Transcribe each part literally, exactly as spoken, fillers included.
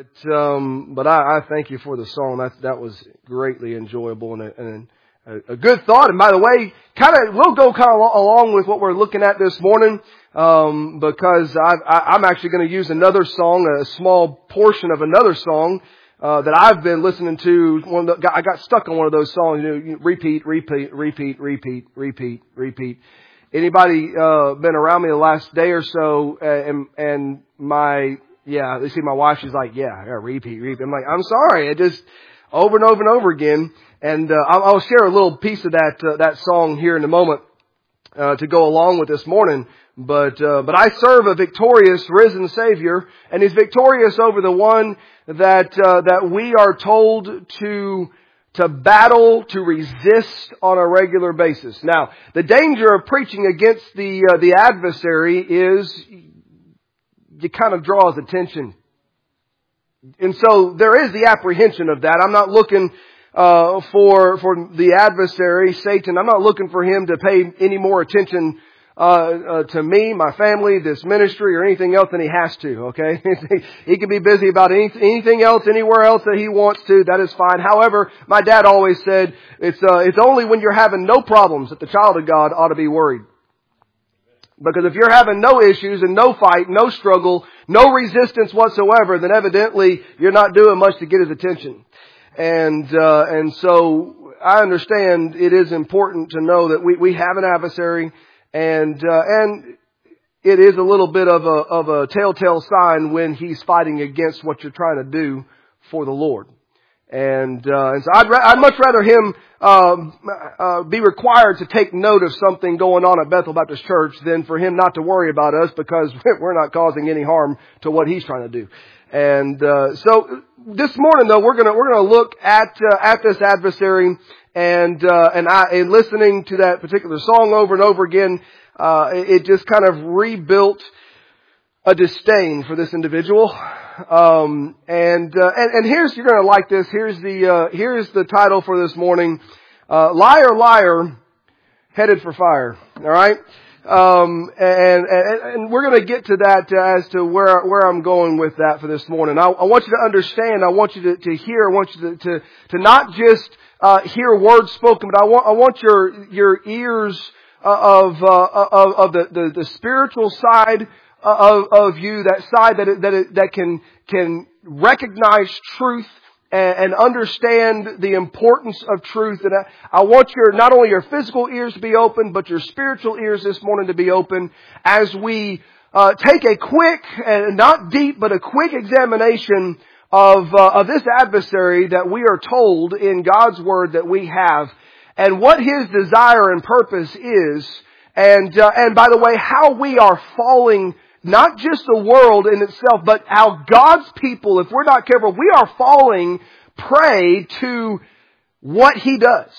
But, um, but I, I thank you for the song. That that was greatly enjoyable and a, and a, a good thought. And by the way, kind of we'll go kind of along with what we're looking at this morning, um, because I, I, I'm actually going to use another song, a small portion of another song uh, that I've been listening to. One of the, I got stuck on one of those songs. You know, you repeat, repeat, repeat, repeat, repeat, repeat. Anybody uh, been around me the last day or so, uh, and and my Yeah, they see my wife, she's like, yeah, yeah, repeat, repeat. I'm like, I'm sorry. It just over and over and over again. And, uh, I'll, I'll share a little piece of that, uh, that song here in a moment, uh, to go along with this morning. But, uh, but I serve a victorious, risen Savior, and He's victorious over the one that, uh, that we are told to, to battle, to resist on a regular basis. Now, the danger of preaching against the, uh, the adversary is, it kind of draws attention. And so there is the apprehension of that. I'm not looking uh, for for the adversary, Satan. I'm not looking for him to pay any more attention uh, uh, to me, my family, this ministry, or anything else than he has to, okay? He can be busy about any, anything else, anywhere else that he wants to. That is fine. However, my dad always said, it's uh, it's only when you're having no problems that the child of God ought to be worried. Because if you're having no issues and no fight, no struggle, no resistance whatsoever, then evidently you're not doing much to get his attention. And uh, and so I understand it is important to know that we, we have an adversary, and uh, and it is a little bit of a of a telltale sign when he's fighting against what you're trying to do for the Lord. And, uh, and so I'd, ra- I'd much rather him, um, uh, be required to take note of something going on at Bethel Baptist Church than for him not to worry about us, because we're not causing any harm to what he's trying to do. And, uh, so this morning though, we're gonna, we're gonna look at, uh, at this adversary, and, uh, and I, and listening to that particular song over and over again, uh, it just kind of rebuilt a disdain for this individual. Um, and, uh, and, and here's, you're going to like this. Here's the, uh, here's the title for this morning. Uh, Liar, Liar, Headed for Fire. All right. Um, and, and, and we're going to get to that uh, as to where, where I'm going with that for this morning. I, I want you to understand. I want you to, to hear. I want you to, to, to not just, uh, hear words spoken, but I want, I want your, your ears uh, of, uh, of, of the, the, the spiritual side Of, of you, that side that it, that it, that can can recognize truth and, and understand the importance of truth. And I, I want your not only your physical ears to be open, but your spiritual ears this morning to be open as we uh, take a quick and not deep, but a quick examination of uh, of this adversary that we are told in God's Word that we have, and what his desire and purpose is, and uh, and by the way, how we are falling. Not just the world in itself, but how God's people, if we're not careful, we are falling prey to what He does.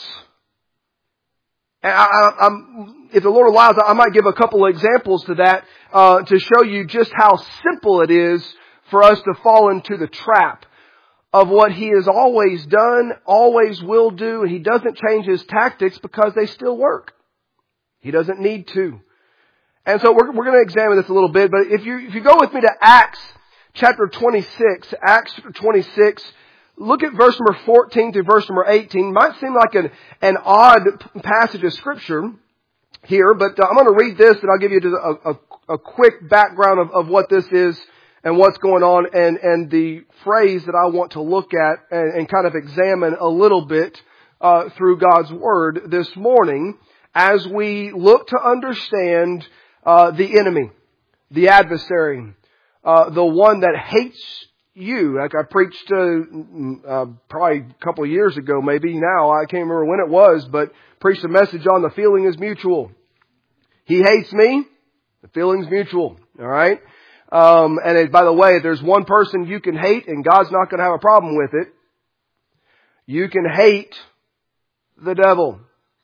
And I, I, I'm, if the Lord allows, I might give a couple of examples to that, uh, to show you just how simple it is for us to fall into the trap of what He has always done, always will do, and He doesn't change His tactics because they still work. He doesn't need to. And so we're, we're going to examine this a little bit, but if you, if you go with me to Acts chapter twenty-six, Acts twenty-six, look at verse number fourteen through verse number eighteen. It might seem like an, an odd passage of scripture here, but I'm going to read this and I'll give you a, a, a quick background of, of what this is and what's going on, and, and the phrase that I want to look at and, and kind of examine a little bit, uh, through God's Word this morning as we look to understand Uh, the enemy, the adversary, uh, the one that hates you. Like I preached uh, uh, probably a couple of years ago, maybe now, I can't remember when it was, but preached a message on the feeling is mutual. He hates me, the feeling's mutual. All right. Um, and it, by the way, if there's one person you can hate and God's not going to have a problem with it, you can hate the devil.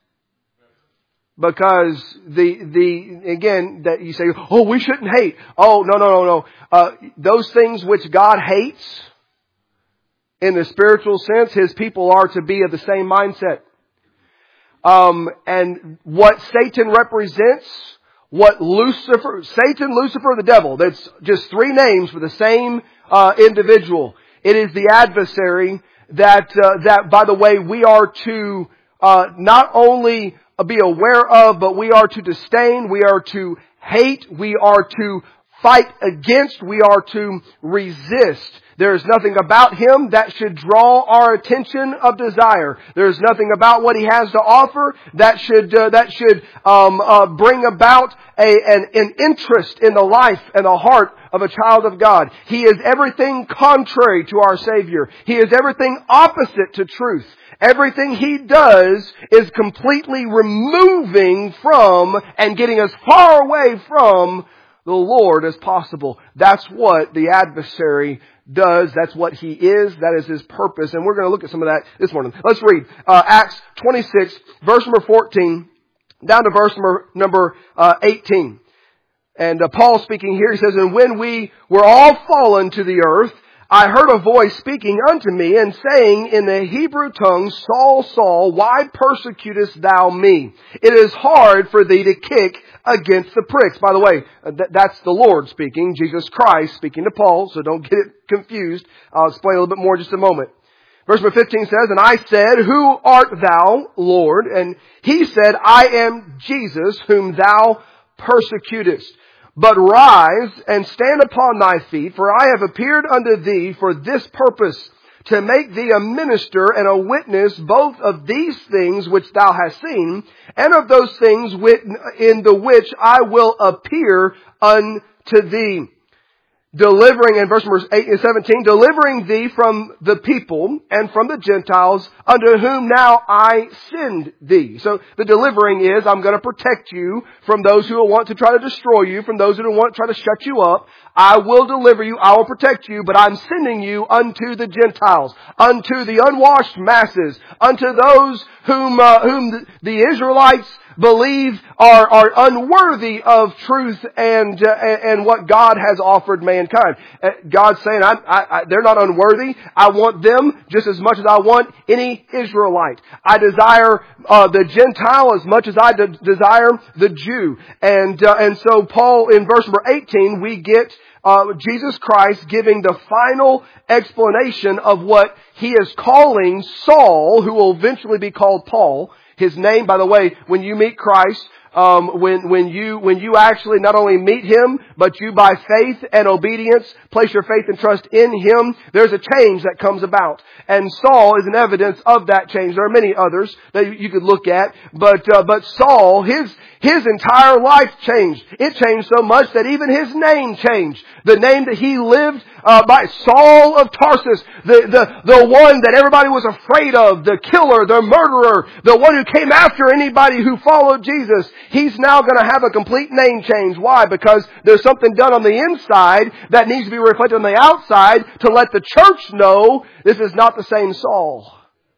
Because the, the, again, that you say, oh, we shouldn't hate. Oh, no, no, no, no. Uh, those things which God hates, in the spiritual sense, His people are to be of the same mindset. Um, and what Satan represents, what Lucifer, Satan, Lucifer, the devil, that's just three names for the same, uh, individual. It is the adversary that, uh, that by the way, we are to uh, not only be aware of, but we are to disdain, we are to hate, we are to fight against, we are to resist. There is nothing about Him that should draw our attention of desire. There is nothing about what He has to offer that should uh, that should um, uh, bring about a an, an interest in the life and the heart of a child of God. He is everything contrary to our Savior. He is everything opposite to truth. Everything He does is completely removing from and getting as far away from the Lord as possible. That's what the adversary does. That's what he is. That is his purpose. And we're going to look at some of that this morning. Let's read uh, Acts twenty-six, verse number fourteen, down to verse number, number uh, eighteen. And uh, Paul speaking here, he says, "And when we were all fallen to the earth, I heard a voice speaking unto me and saying in the Hebrew tongue, Saul, Saul, why persecutest thou me? It is hard for thee to kick against the pricks." By the way, th- that's the Lord speaking, Jesus Christ speaking to Paul, so don't get it confused. I'll explain a little bit more in just a moment. Verse number fifteen says, "And I said, Who art thou, Lord? And he said, I am Jesus, whom thou persecutest. But rise and stand upon thy feet, for I have appeared unto thee for this purpose, to make thee a minister and a witness both of these things which thou hast seen, and of those things in the which I will appear unto thee. Delivering," in verse number eight and seventeen, "delivering thee from the people and from the Gentiles, unto whom now I send thee." So the delivering is, I'm going to protect you from those who will want to try to destroy you, from those who will want to try to shut you up. I will deliver you, I will protect you, but I'm sending you unto the Gentiles, unto the unwashed masses, unto those whom uh, whom the Israelites believe are, are unworthy of truth and uh, and what God has offered mankind. Uh, God's saying, I, I, I, they're not unworthy. I want them just as much as I want any Israelite. I desire uh, the Gentile as much as I de- desire the Jew. And uh, and so Paul, in verse number eighteen, we get uh, Jesus Christ giving the final explanation of what He is calling Saul, who will eventually be called Paul. His name, by the way, when you meet Christ, um, when when you when you actually not only meet Him, but you by faith and obedience place your faith and trust in Him, there's a change that comes about. And Saul is an evidence of that change. There are many others that you could look at, but uh, but Saul, his his entire life changed. It changed so much that even his name changed. The name that he lived uh, by, Saul of Tarsus, the, the, the one that everybody was afraid of, the killer, the murderer, the one who came after anybody who followed Jesus. He's now going to have a complete name change. Why? Because there's something done on the inside that needs to be reflected on the outside to let the church know this is not the same Saul.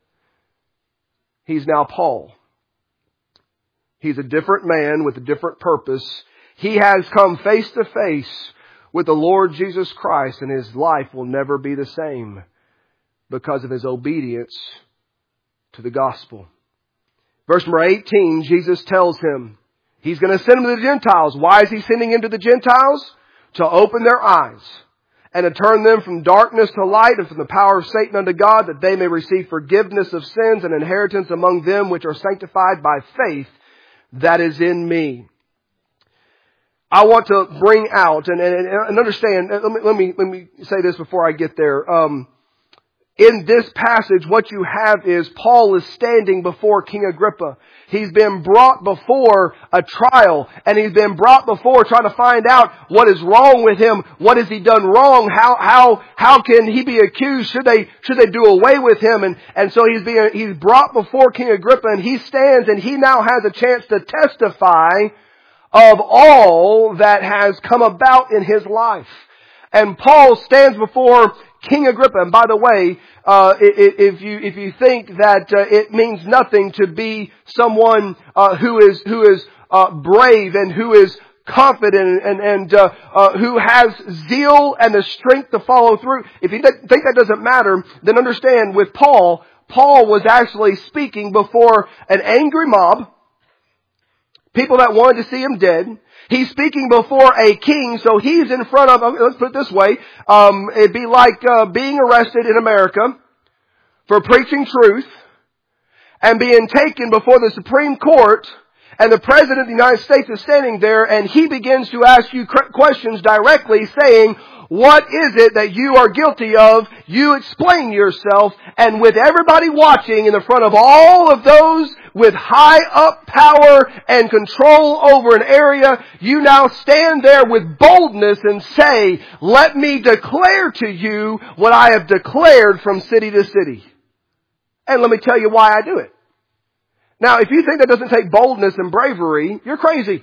He's now Paul. He's a different man with a different purpose. He has come face to face with the Lord Jesus Christ, and his life will never be the same because of his obedience to the gospel. Verse number eighteen, Jesus tells him He's going to send him to the Gentiles. Why is He sending him to the Gentiles? To open their eyes and to turn them from darkness to light and from the power of Satan unto God, that they may receive forgiveness of sins and inheritance among them which are sanctified by faith that is in me. I want to bring out and, and, and understand, let me, let me, let me say this before I get there. Um, in this passage, what you have is Paul is standing before King Agrippa. He's been brought before a trial, and he's been brought before trying to find out what is wrong with him. What has he done wrong? How, how, how can he be accused? Should they, should they do away with him? And, and so he's being, he's brought before King Agrippa, and he stands and he now has a chance to testify of all that has come about in his life. And Paul stands before King Agrippa. And by the way, uh, if you if you think that uh, it means nothing to be someone uh, who is who is uh, brave and who is confident and and uh, uh, who has zeal and the strength to follow through, if you think that doesn't matter, then understand with Paul, Paul was actually speaking before an angry mob, people that wanted to see him dead. He's speaking before a king, so he's in front of, let's put it this way, um, it'd be like uh, being arrested in America for preaching truth and being taken before the Supreme Court, and the President of the United States is standing there, and he begins to ask you questions directly, saying, what is it that you are guilty of? You explain yourself. And with everybody watching in the front of all of those with high up power and control over an area, you now stand there with boldness and say, let me declare to you what I have declared from city to city. And let me tell you why I do it. Now, if you think that doesn't take boldness and bravery, you're crazy.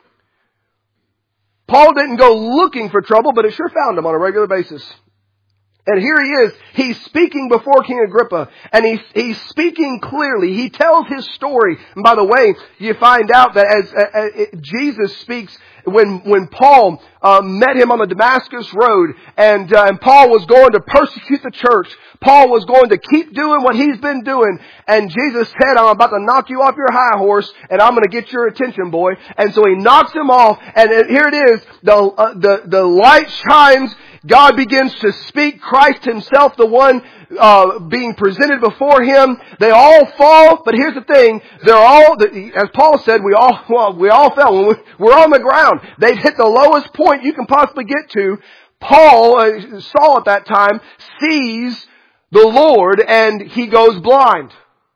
Paul didn't go looking for trouble, but it sure found him on a regular basis. And here he is. He's speaking before King Agrippa. And he's, he's speaking clearly. He tells his story. And by the way, you find out that as, as, as Jesus speaks, when, when Paul uh, met him on the Damascus road, and, uh, and Paul was going to persecute the church, Paul was going to keep doing what he's been doing. And Jesus said, I'm about to knock you off your high horse, and I'm going to get your attention, boy. And so he knocks him off, and here it is. The, uh, the, the light shines. God begins to speak. Christ himself, the one uh, being presented before him. They all fall, but here's the thing. They're all, as Paul said, we all, well, we all fell. We're on the ground. They've hit the lowest point you can possibly get to. Paul, uh, Saul at that time, sees the Lord and he goes blind.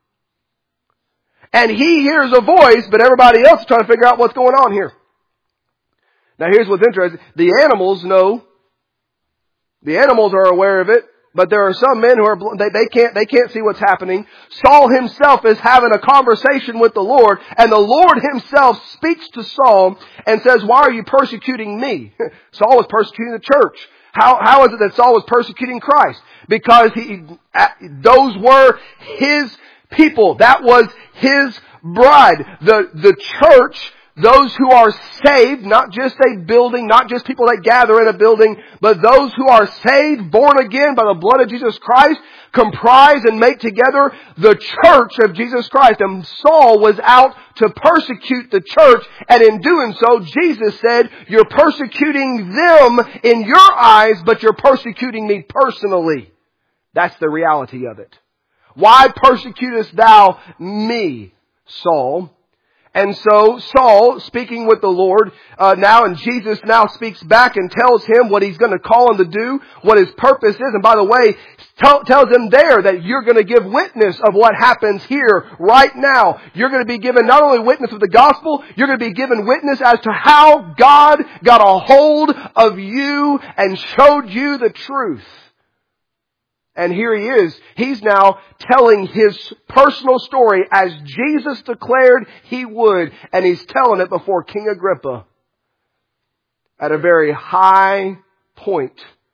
And he hears a voice, but everybody else is trying to figure out what's going on here. Now here's what's interesting. The animals know. The animals are aware of it, but there are some men who are, they, they can't, they can't see what's happening. Saul himself is having a conversation with the Lord, and the Lord himself speaks to Saul and says, why are you persecuting me? Saul was persecuting the church. How, how is it that Saul was persecuting Christ? Because he, those were his people. That was his bride. The, the church, those who are saved, not just a building, not just people that gather in a building, but those who are saved, born again by the blood of Jesus Christ, comprise and make together the church of Jesus Christ. And Saul was out to persecute the church, and in doing so, Jesus said, you're persecuting them in your eyes, but you're persecuting me personally. That's the reality of it. Why persecutest thou me, Saul? And so Saul, speaking with the Lord uh, now, and Jesus now speaks back and tells him what he's going to call him to do, what his purpose is. And by the way, tell, tells him there that you're going to give witness of what happens here right now. You're going to be given not only witness of the gospel, you're going to be given witness as to how God got a hold of you and showed you the truth. And here he is. He's now telling his personal story as Jesus declared he would. And he's telling it before King Agrippa at a very high point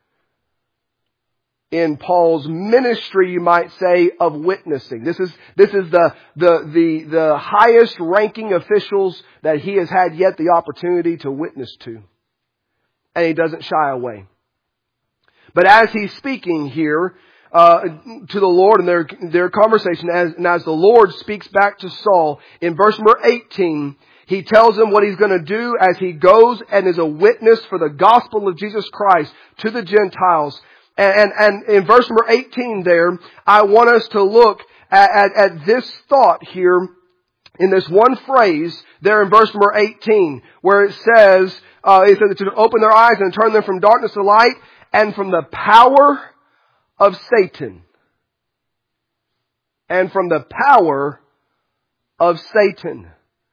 in Paul's ministry, you might say, of witnessing. This is, this is the, the, the, the highest ranking officials that he has had yet the opportunity to witness to. And he doesn't shy away. But as he's speaking here, Uh, to the Lord in their, their conversation, as, and as the Lord speaks back to Saul, in verse number eighteen, he tells him what he's going to do as he goes and is a witness for the gospel of Jesus Christ to the Gentiles. And, and, and in verse number eighteen there, I want us to look at, at, at this thought here in this one phrase there in verse number eighteen, where it says, uh, it says to open their eyes and turn them from darkness to light and from the power of Satan. And from the power of Satan.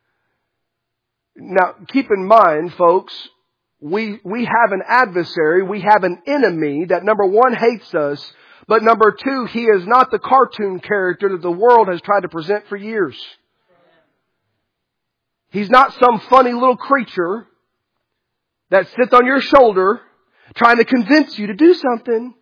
Now, keep in mind, folks, we, we have an adversary, we have an enemy that number one hates us, but number two, he is not the cartoon character that the world has tried to present for years. He's not some funny little creature that sits on your shoulder trying to convince you to do something.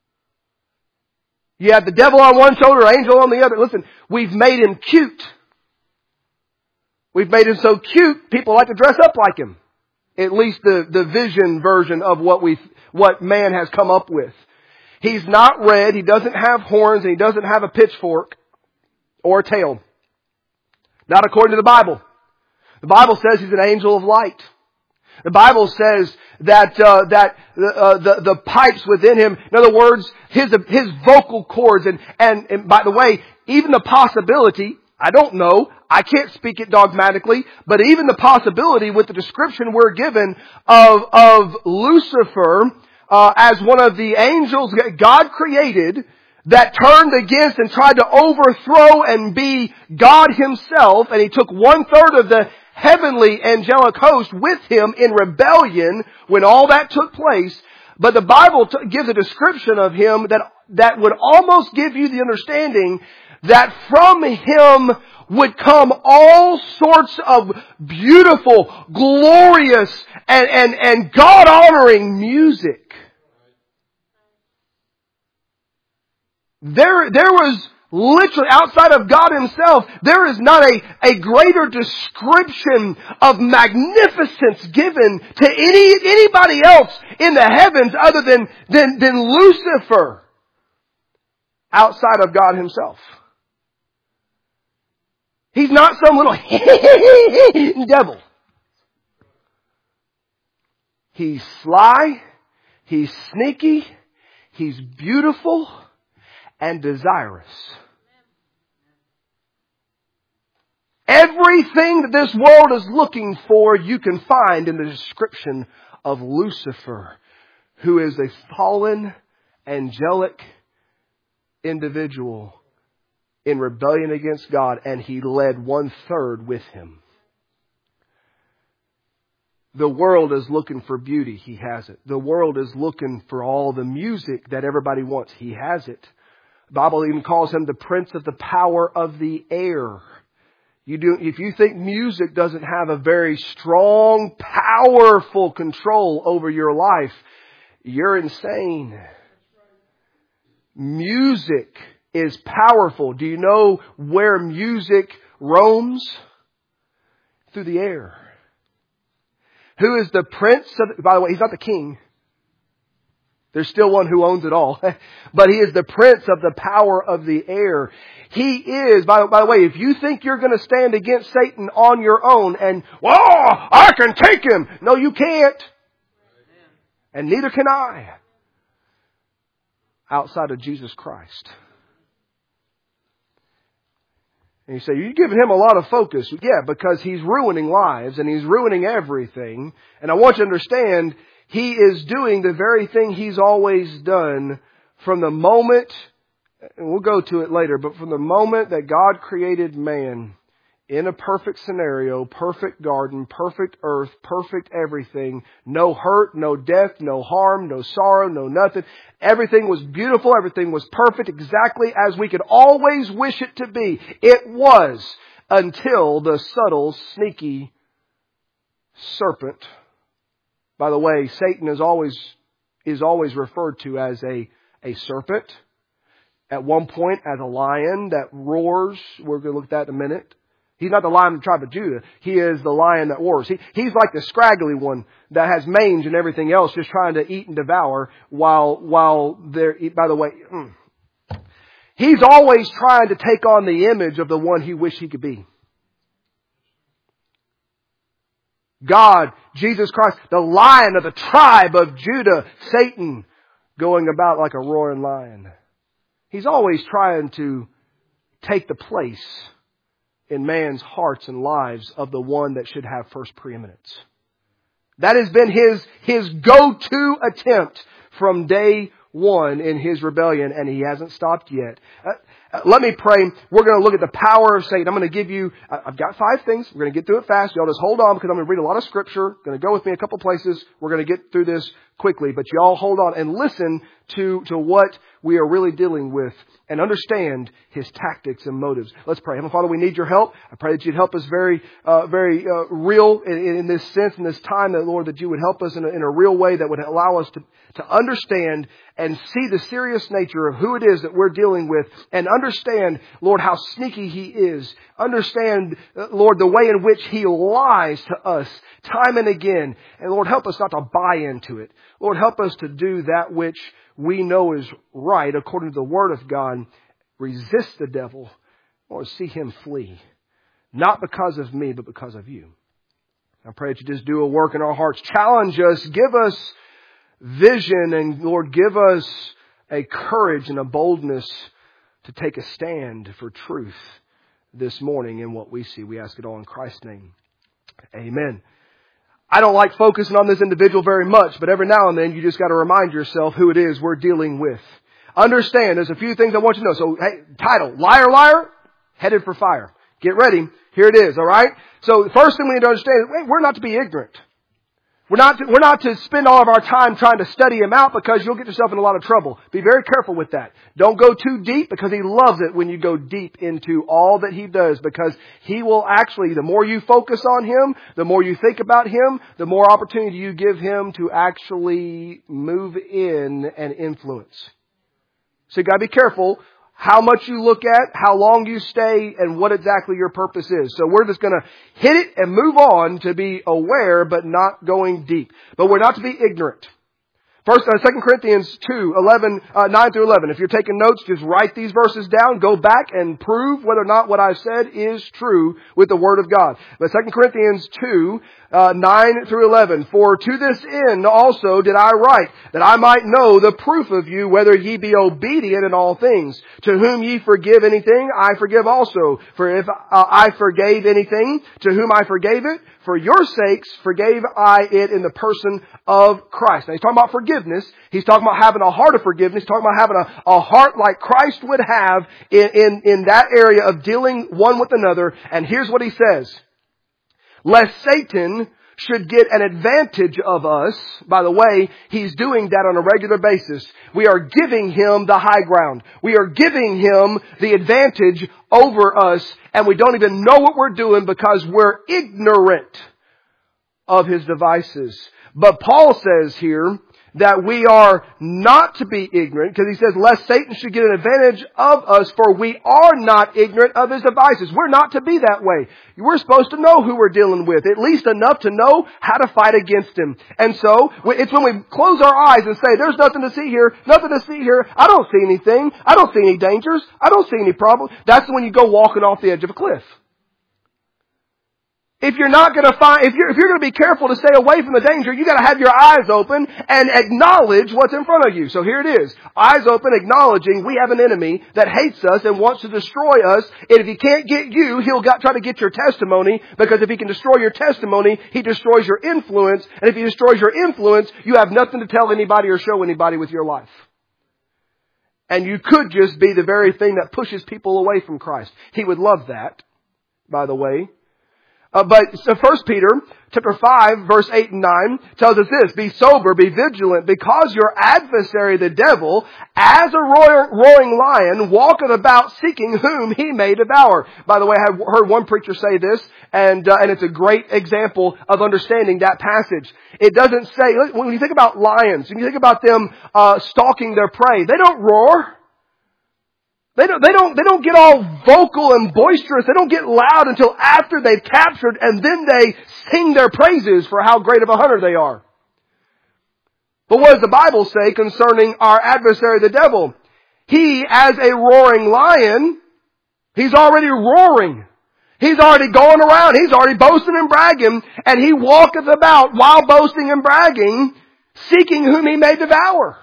You have the devil on one shoulder, angel on the other. Listen, we've made him cute. We've made him so cute, people like to dress up like him. At least the, the vision version of what we, what man has come up with. He's not red, he doesn't have horns, and he doesn't have a pitchfork or a tail. Not according to the Bible. The Bible says he's an angel of light. The Bible says that uh, that uh, the the pipes within him, in other words, his his vocal cords, and, and and by the way, even the possibility, I don't know, I can't speak it dogmatically, but even the possibility with the description we're given of of Lucifer uh, as one of the angels that God created that turned against and tried to overthrow and be God himself, and he took one third of the heavenly angelic host with him in rebellion when all that took place. But the Bible t- gives a description of him that, that would almost give you the understanding that from him would come all sorts of beautiful, glorious, and, and, and God-honoring music. There, there was literally, outside of God himself, there is not a, a greater description of magnificence given to any anybody else in the heavens other than, than, than Lucifer outside of God himself. He's not some little devil. He's sly, he's sneaky, he's beautiful, and desirous. Everything that this world is looking for, you can find in the description of Lucifer, who is a fallen, angelic individual in rebellion against God, and he led one third with him. The world is looking for beauty. He has it. The world is looking for all the music that everybody wants. He has it. The Bible even calls him the prince of the power of the air. You do, if you think music doesn't have a very strong, powerful control over your life, you're insane. Music is powerful. Do you know where music roams? Through the air. Who is the prince of, by the way, he's not the king. There's still one who owns it all. But he is the prince of the power of the air. He is, by, by the way, if you think you're going to stand against Satan on your own and, well, I can take him. No, you can't. And neither can I. Outside of Jesus Christ. And you say, you're giving him a lot of focus. Yeah, because he's ruining lives and he's ruining everything. And I want you to understand, he is doing the very thing he's always done from the moment, and we'll go to it later, but from the moment that God created man in a perfect scenario, perfect garden, perfect earth, perfect everything, no hurt, no death, no harm, no sorrow, no nothing. Everything was beautiful. Everything was perfect, exactly as we could always wish it to be. It was until the subtle, sneaky serpent. By the way, Satan is always is always referred to as a, a serpent. At one point as a lion that roars. We're going to look at that in a minute. He's not the lion of the tribe of Judah. He is the lion that roars. He, he's like the scraggly one that has mange and everything else, just trying to eat and devour while, while they're, by the way, mm, he's always trying to take on the image of the one he wished he could be. God, Jesus Christ, the lion of the tribe of Judah, Satan, going about like a roaring lion. He's always trying to take the place in man's hearts and lives of the one that should have first preeminence. That has been his, his go-to attempt from day one in his rebellion, and he hasn't stopped yet. Uh, uh, let me pray. We're going to look at the power of Satan. I'm going to give you, uh, I've got five things. We're going to get through it fast. Y'all just hold on because I'm going to read a lot of scripture. Going to go with me a couple places. We're going to get through this quickly, but y'all hold on and listen to, to what we are really dealing with and understand his tactics and motives. Let's pray. Heavenly Father, we need your help. I pray that you'd help us very, uh, very uh, real in, in this sense, in this time, that Lord, that you would help us in a, in a real way that would allow us to, to understand and see the serious nature of who it is that we're dealing with, and understand, Lord, how sneaky he is. Understand, uh, Lord, the way in which he lies to us time and again. And Lord, help us not to buy into it. Lord, help us to do that which we know is right according to the Word of God. Resist the devil, or see him flee. Not because of me, but because of you. I pray that you just do a work in our hearts. Challenge us. Give us vision. And Lord, give us a courage and a boldness to take a stand for truth this morning in what we see. We ask it all in Christ's name. Amen. I don't like focusing on this individual very much, but every now and then you just got to remind yourself who it is we're dealing with. Understand, there's a few things I want you to know. So, hey, title, Liar, Liar, headed for fire. Get ready. Here it is, all right? So, the first thing we need to understand is wait, we're not to be ignorant. We're not to, we're not to spend all of our time trying to study Him out because you'll get yourself in a lot of trouble. Be very careful with that. Don't go too deep because He loves it when you go deep into all that He does, because He will actually, the more you focus on Him, the more you think about Him, the more opportunity you give Him to actually move in and influence. So you got to be careful how much you look at, how long you stay, and what exactly your purpose is. So we're just going to hit it and move on to be aware, but not going deep. But we're not to be ignorant. First, uh, Second Corinthians two, eleven, uh, nine through eleven. If you're taking notes, just write these verses down. Go back and prove whether or not what I've said is true with the Word of God. But Second Corinthians two, uh, nine through eleven. For to this end also did I write, that I might know the proof of you, whether ye be obedient in all things. To whom ye forgive anything, I forgive also. For if uh, I forgave anything, to whom I forgave it, for your sakes forgave I it in the person of Christ. Now he's talking about forgiveness. He's talking about having a heart of forgiveness. He's talking about having a, a heart like Christ would have in, in, in that area of dealing one with another. And here's what he says. Lest Satan should get an advantage of us. By the way, he's doing that on a regular basis. We are giving him the high ground. We are giving him the advantage over us, and we don't even know what we're doing because we're ignorant of his devices. But Paul says here that we are not to be ignorant, because he says, lest Satan should get an advantage of us, for we are not ignorant of his devices. We're not to be that way. We're supposed to know who we're dealing with, at least enough to know how to fight against him. And so, it's when we close our eyes and say, there's nothing to see here, nothing to see here, I don't see anything, I don't see any dangers, I don't see any problem. That's when you go walking off the edge of a cliff. If you're not going to find, if you're, if you're going to be careful to stay away from the danger, you got to have your eyes open and acknowledge what's in front of you. So here it is. Eyes open, acknowledging we have an enemy that hates us and wants to destroy us. And if he can't get you, he'll got, try to get your testimony, because if he can destroy your testimony, he destroys your influence. And if he destroys your influence, you have nothing to tell anybody or show anybody with your life. And you could just be the very thing that pushes people away from Christ. He would love that, by the way. Uh, but so First Peter chapter five, verse eight and nine tells us this: be sober, be vigilant, because your adversary, the devil, as a roar, roaring lion, walketh about seeking whom he may devour. By the way, I heard one preacher say this, and uh, and it's a great example of understanding that passage. It doesn't say, when you think about lions, when you think about them uh, stalking their prey, they don't roar. They don't, they don't, they don't get all vocal and boisterous. They don't get loud until after they've captured, and then they sing their praises for how great of a hunter they are. But what does the Bible say concerning our adversary, the devil? He, as a roaring lion, he's already roaring. He's already going around. He's already boasting and bragging, and he walketh about while boasting and bragging, seeking whom he may devour.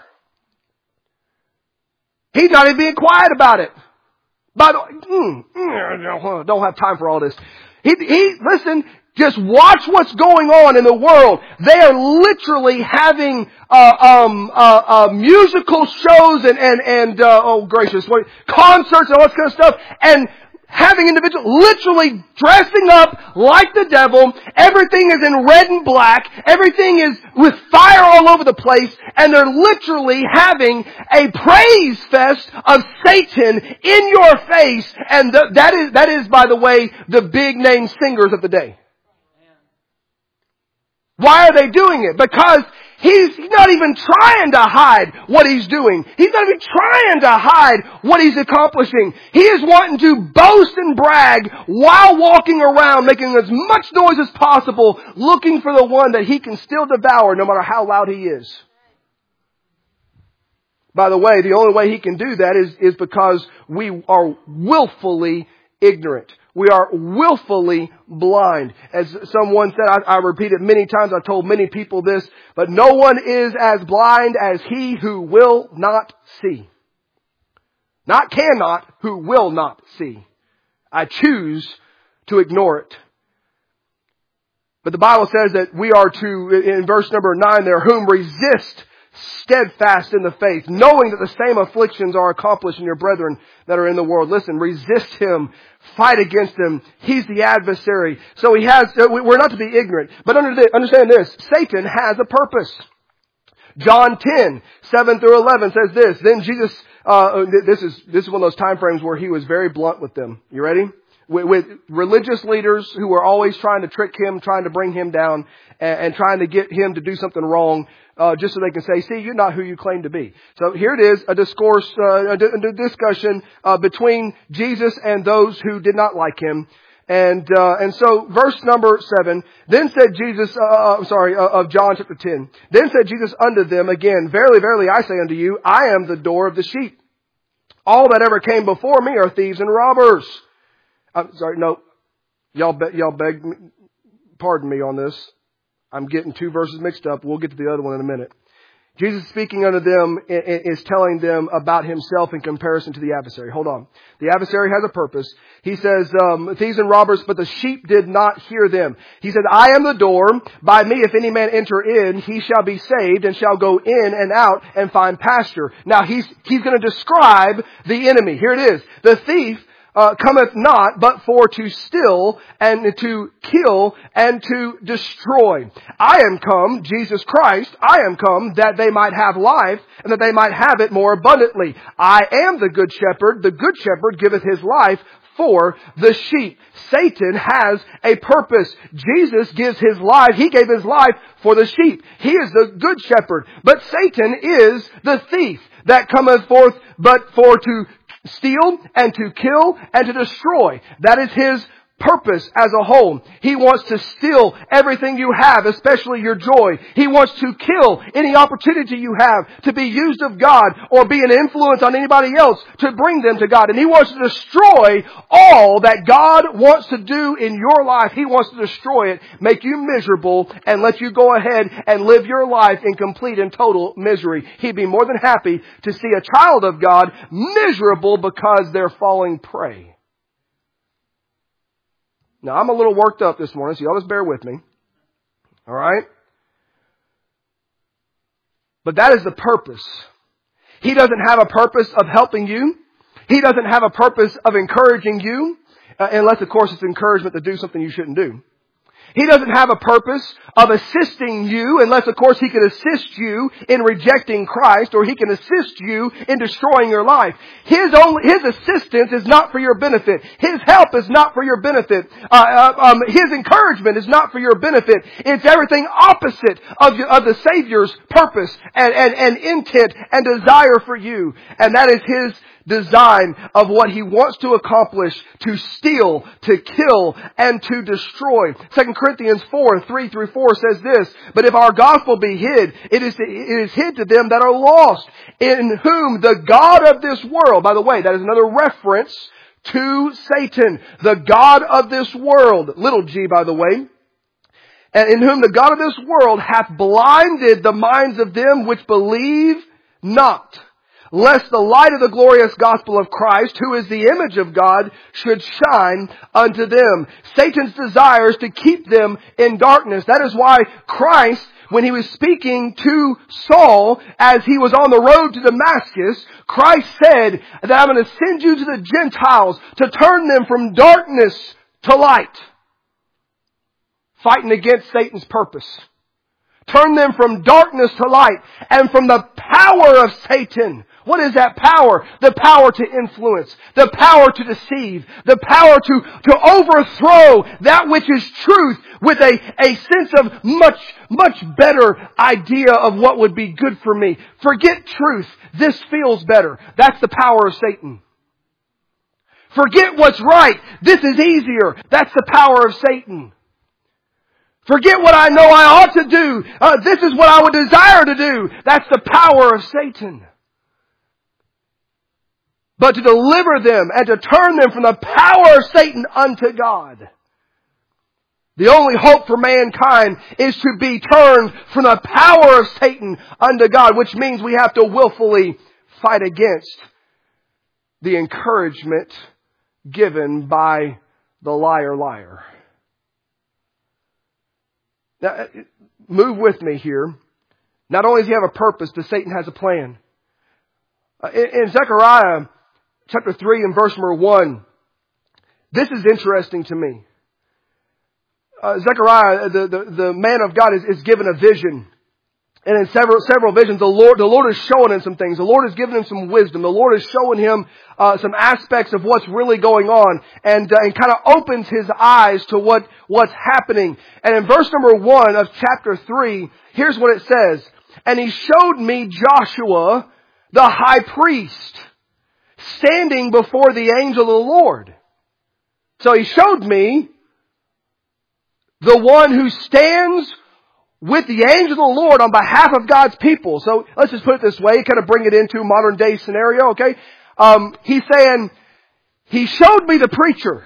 He's not even being quiet about it. By the way, mm, don't have time for all this. He, he, listen, just watch what's going on in the world. They are literally having uh, um, uh, uh, musical shows and and and uh, oh gracious, what, concerts and all this kind of stuff, and having individuals literally dressing up like the devil. Everything is in red and black. Everything is with fire all over the place. And they're literally having a praise fest of Satan in your face. And th- that is, that is, by the way, the big name singers of the day. Why are they doing it? Because he's not even trying to hide what he's doing. He's not even trying to hide what he's accomplishing. He is wanting to boast and brag while walking around, making as much noise as possible, looking for the one that he can still devour no matter how loud he is. By the way, the only way he can do that is, is because we are willfully ignorant. We are willfully blind. As someone said, I, I repeat it many times, I've told many people this, but no one is as blind as he who will not see. Not cannot, who will not see. I choose to ignore it. But the Bible says that we are to, in verse number nine there, whom resist steadfast in the faith, knowing that the same afflictions are accomplished in your brethren that are in the world. Listen, resist him, fight against him. He's the adversary. So he has, we're not to be ignorant. But understand this, Satan has a purpose. John ten, seven through eleven says this, then Jesus, uh, this is, this is one of those time frames where he was very blunt with them. You ready? With, with religious leaders who were always trying to trick him, trying to bring him down, and, and trying to get him to do something wrong, uh, just so they can say, see, you're not who you claim to be. So here it is, a discourse, uh, a, d- a discussion, uh, between Jesus and those who did not like him. And, uh, and so verse number seven, then said Jesus, uh, I'm sorry, uh, of John chapter ten, then said Jesus unto them again, verily, verily, I say unto you, I am the door of the sheep. All that ever came before me are thieves and robbers. I'm sorry, no, y'all, be, y'all beg, me, pardon me on this. I'm getting two verses mixed up. We'll get to the other one in a minute. Jesus speaking unto them is telling them about himself in comparison to the adversary. Hold on. The adversary has a purpose. He says, um, thieves and robbers, but the sheep did not hear them. He said, I am the door. By me, if any man enter in, he shall be saved and shall go in and out and find pasture. Now he's, he's going to describe the enemy. Here it is. The thief Uh, cometh not, but for to steal and to kill and to destroy. I am come, Jesus Christ, I am come that they might have life and that they might have it more abundantly. I am the good shepherd. The good shepherd giveth his life for the sheep. Satan has a purpose. Jesus gives his life. He gave his life for the sheep. He is the good shepherd. But Satan is the thief that cometh forth but for to steal and to kill and to destroy. That is his purpose as a whole. He wants to steal everything you have, especially your joy. He wants to kill any opportunity you have to be used of God or be an influence on anybody else to bring them to God. And he wants to destroy all that God wants to do in your life. He wants to destroy it, make you miserable, and let you go ahead and live your life in complete and total misery. He'd be more than happy to see a child of God miserable because they're falling prey. Now, I'm a little worked up this morning, so y'all just bear with me. All right? But that is the purpose. He doesn't have a purpose of helping you. He doesn't have a purpose of encouraging you, uh, unless, of course, it's encouragement to do something you shouldn't do. He doesn't have a purpose of assisting you unless, of course, he can assist you in rejecting Christ, or he can assist you in destroying your life. His only, his assistance is not for your benefit. His help is not for your benefit. Uh, uh, um, his encouragement is not for your benefit. It's everything opposite of, of the Savior's purpose and, and, and intent and desire for you. And that is his design of what he wants to accomplish, to steal, to kill, and to destroy. Second Corinthians four, three through four says this, but if our gospel be hid, it is, it is hid to them that are lost, in whom the God of this world, by the way, that is another reference to Satan, the God of this world, little g by the way, and in whom the God of this world hath blinded the minds of them which believe not, lest the light of the glorious gospel of Christ, who is the image of God, should shine unto them. Satan's desire is to keep them in darkness. That is why Christ, when he was speaking to Saul as he was on the road to Damascus, Christ said that I'm going to send you to the Gentiles to turn them from darkness to light. Fighting against Satan's purpose. Turn them from darkness to light and from the power of Satan. What is that power? The power to influence, the power to deceive, the power to, to overthrow that which is truth with a, a sense of much, much better idea of what would be good for me. Forget truth. This feels better. That's the power of Satan. Forget what's right. This is easier. That's the power of Satan. Forget what I know I ought to do. Uh, this is what I would desire to do. That's the power of Satan. but to deliver them and to turn them from the power of Satan unto God. The only hope for mankind is to be turned from the power of Satan unto God, which means we have to willfully fight against the encouragement given by the liar liar. Now, move with me here. Not only does he have a purpose, but Satan has a plan. In, in Zechariah chapter three and verse number one, this is interesting to me. Uh, Zechariah, the, the, the man of God, is, is given a vision. And in several, several visions, the Lord, the Lord is showing him some things. The Lord is giving him some wisdom. The Lord is showing him, uh, some aspects of what's really going on. And, uh, and kind of opens his eyes to what, what's happening. And in verse number one of chapter three, here's what it says. And he showed me Joshua, the high priest, standing before the angel of the Lord. So he showed me the one who stands with the angel of the Lord on behalf of God's people. So let's just put it this way, kind of bring it into modern day scenario, okay? Um, he's saying, he showed me the preacher.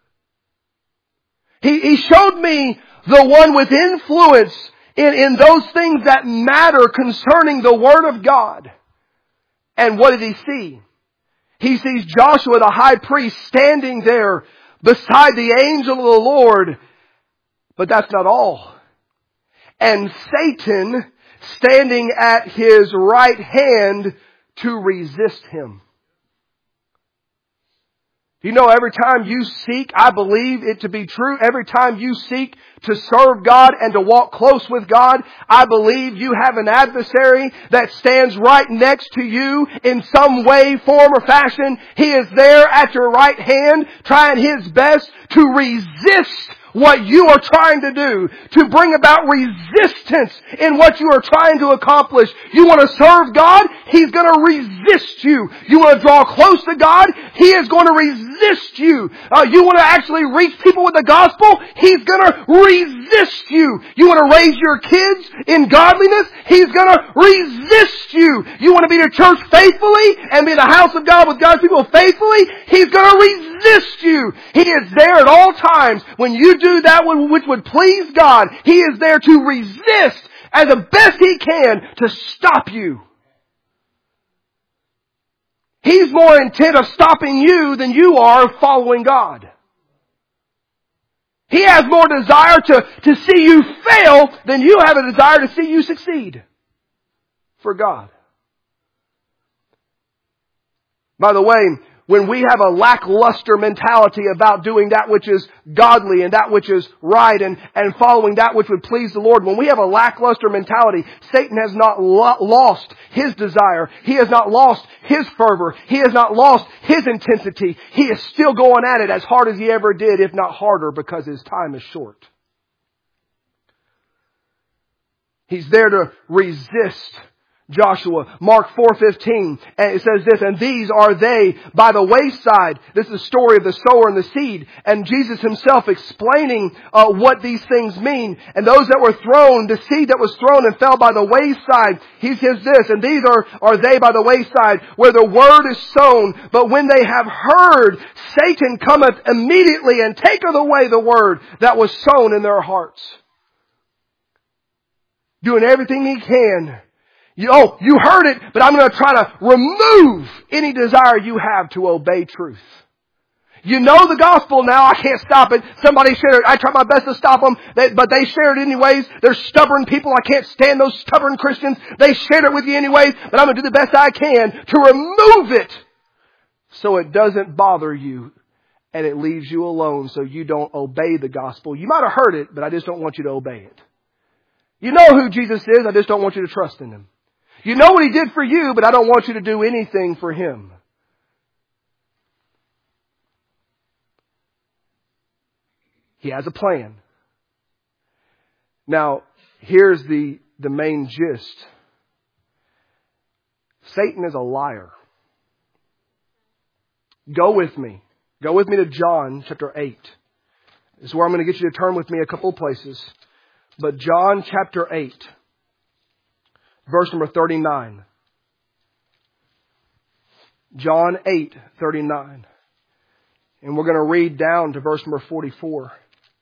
He, he showed me the one with influence in, in those things that matter concerning the Word of God. And what did he see? He sees Joshua the high priest standing there beside the angel of the Lord. But that's not all. And Satan standing at his right hand to resist him. You know, every time you seek, I believe it to be true, every time you seek to serve God and to walk close with God, I believe you have an adversary that stands right next to you in some way, form, or fashion. He is there at your right hand, trying his best to resist what you are trying to do, to bring about resistance in what you are trying to accomplish. You want to serve God? He's going to resist you. You want to draw close to God? He is going to resist you. Uh, you want to actually reach people with the gospel? He's going to resist you. You want to raise your kids in godliness? He's going to resist you. You want to be to church faithfully and be in the house of God with God's people faithfully? He's going to resist you. He is there at all times when you do that which would please God. He is there to resist as the best He can to stop you. He's more intent of stopping you than you are following God. He has more desire to, to see you fail than you have a desire to see you succeed for God. By the way, when we have a lackluster mentality about doing that which is godly and that which is right and, and following that which would please the Lord, when we have a lackluster mentality, Satan has not lo- lost his desire. He has not lost his fervor. He has not lost his intensity. He is still going at it as hard as he ever did, if not harder, because his time is short. He's there to resist Joshua. Mark four fifteen, and it says this, and these are they by the wayside. This is the story of the sower and the seed. And Jesus himself explaining uh, what these things mean. And those that were thrown, the seed that was thrown and fell by the wayside, he says this, and these are, are they by the wayside where the word is sown. But when they have heard, Satan cometh immediately and taketh away the word that was sown in their hearts. Doing everything he can. You, oh, you heard it, but I'm going to try to remove any desire you have to obey truth. You know the gospel now. I can't stop it. Somebody shared it. I try my best to stop them, they, but they shared it anyways. They're stubborn people. I can't stand those stubborn Christians. They shared it with you anyways, but I'm going to do the best I can to remove it so it doesn't bother you and it leaves you alone so you don't obey the gospel. You might have heard it, but I just don't want you to obey it. You know who Jesus is. I just don't want you to trust in Him. You know what He did for you, but I don't want you to do anything for Him. He has a plan. Now, here's the, the main gist. Satan is a liar. Go with me. Go with me to John chapter eight. This is where I'm going to get you to turn with me a couple of places. But John chapter eight. Verse number thirty-nine. John eight thirty-nine. And we're going to read down to verse number forty-four.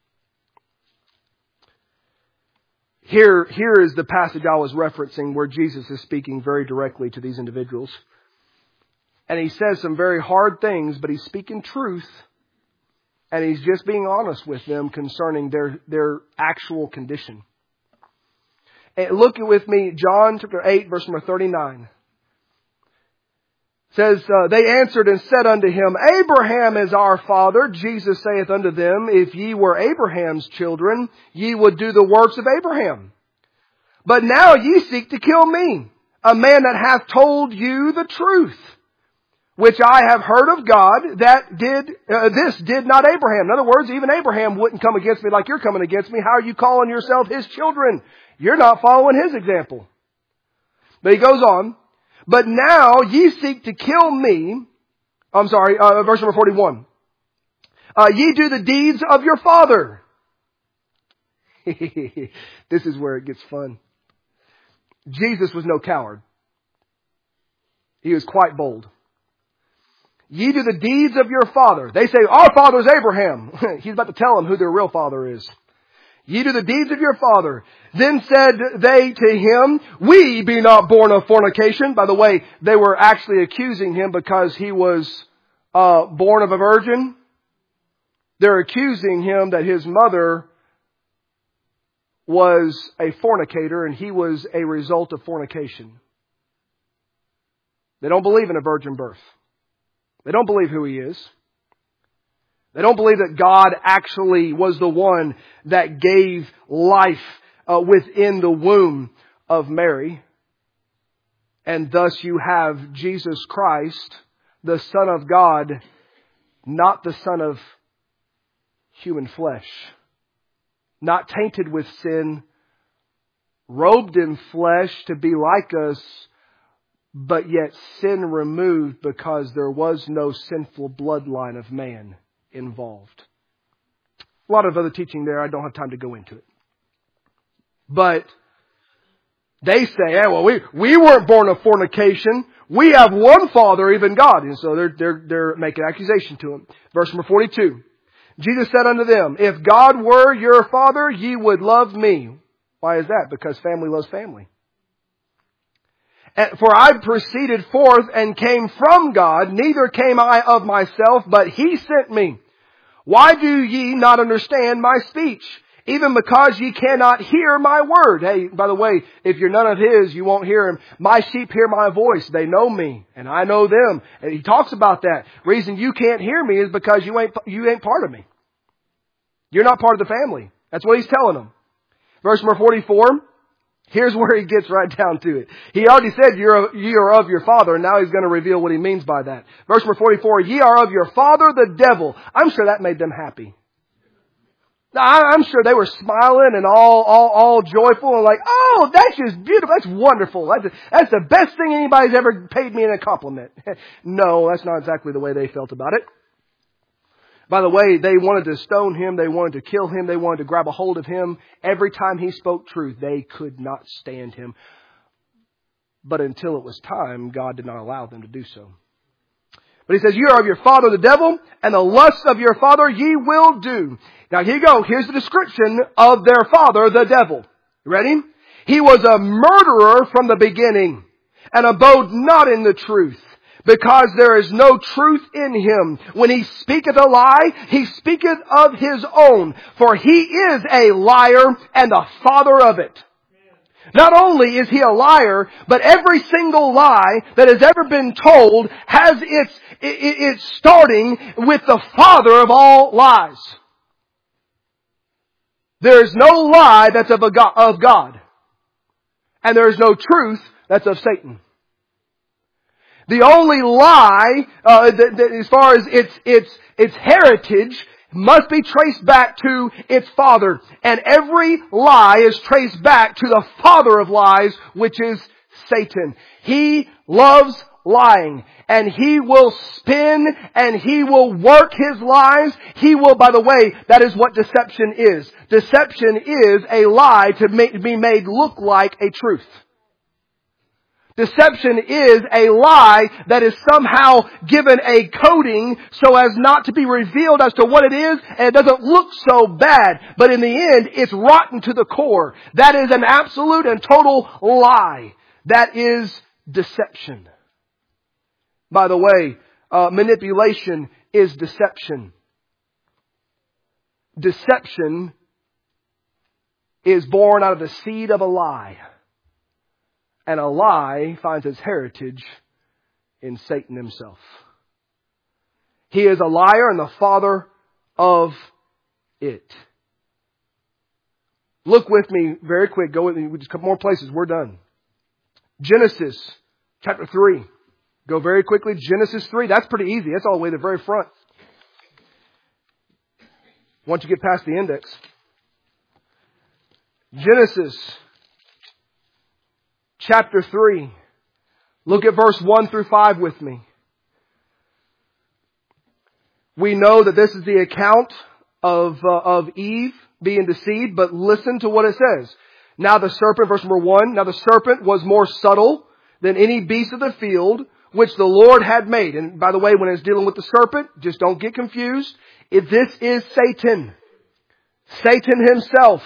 Here, here is the passage I was referencing where Jesus is speaking very directly to these individuals. And he says some very hard things, but he's speaking truth. And he's just being honest with them concerning their, their actual condition. And look with me, John chapter eight, verse number thirty-nine. It says, uh, they answered and said unto him, Abraham is our father. Jesus saith unto them, if ye were Abraham's children, ye would do the works of Abraham. But now ye seek to kill me, a man that hath told you the truth, which I have heard of God, that did, uh, this did not Abraham. In other words, even Abraham wouldn't come against me like you're coming against me. How are you calling yourself his children? You're not following his example. But he goes on. But now ye seek to kill me. I'm sorry, uh, verse number forty-one. Uh, ye do the deeds of your father. This is where it gets fun. Jesus was no coward. He was quite bold. Ye do the deeds of your father. They say, our father is Abraham. He's about to tell them who their real father is. Ye do the deeds of your father. Then said they to him, we be not born of fornication. By the way, they were actually accusing him because he was uh, born of a virgin. They're accusing him that his mother was a fornicator and he was a result of fornication. They don't believe in a virgin birth. They don't believe who he is. They don't believe that God actually was the one that gave life uh, within the womb of Mary. And thus you have Jesus Christ, the Son of God, not the Son of human flesh. Not tainted with sin, robed in flesh to be like us, but yet sin removed because there was no sinful bloodline of man involved. A lot of other teaching there. I don't have time to go into it. But they say, hey, well, we, we weren't born of fornication. We have one Father, even God. And so they're, they're, they're making accusation to him. Verse number forty-two. Jesus said unto them, if God were your Father, ye would love me. Why is that? Because family loves family. For I proceeded forth and came from God, neither came I of myself, but He sent me. Why do ye not understand my speech? Even because ye cannot hear my word. Hey, by the way, if you're none of His, you won't hear Him. My sheep hear my voice. They know me, and I know them. And He talks about that. Reason you can't hear me is because you ain't, you ain't part of me. You're not part of the family. That's what He's telling them. Verse number forty-four. Here's where he gets right down to it. He already said you're, ye are of your father, and now he's going to reveal what he means by that. Verse number forty-four, ye are of your father the devil. I'm sure that made them happy. Now, I'm sure they were smiling and all, all, all joyful and like, oh, that's just beautiful. That's wonderful. That's, that's the best thing anybody's ever paid me in a compliment. No, that's not exactly the way they felt about it. By the way, they wanted to stone him. They wanted to kill him. They wanted to grab a hold of him. Every time he spoke truth, they could not stand him. But until it was time, God did not allow them to do so. But he says, you are of your father the devil, and the lusts of your father ye will do. Now here you go. Here's the description of their father, the devil. You ready? He was a murderer from the beginning, and abode not in the truth, because there is no truth in him. When he speaketh a lie, he speaketh of his own, for he is a liar and the father of it. Not only is he a liar, but every single lie that has ever been told has its, it's starting with the father of all lies. There is no lie that's of, a God, of God. And there is no truth that's of Satan. The only lie, uh, that, that as far as its, its, its heritage, must be traced back to its father. And every lie is traced back to the father of lies, which is Satan. He loves lying. And he will spin and he will work his lies. He will, by the way, that is what deception is. Deception is a lie to make, be made look like a truth. Deception is a lie that is somehow given a coating so as not to be revealed as to what it is, and it doesn't look so bad. But in the end, it's rotten to the core. That is an absolute and total lie. That is deception. By the way, uh, manipulation is deception. Deception is born out of the seed of a lie. And a lie finds its heritage in Satan himself. He is a liar and the father of it. Look with me very quick. Go with me. Just a couple more places. We're done. Genesis chapter three. Go very quickly. Genesis three. That's pretty easy. That's all the way to the very front. Once you get past the index. Genesis chapter three. Look at verse one through five with me. We know that this is the account of, uh, of Eve being deceived, but listen to what it says. Now the serpent, verse number one, now the serpent was more subtle than any beast of the field, which the Lord had made. And by the way, when it's dealing with the serpent, just don't get confused. If this is Satan, Satan himself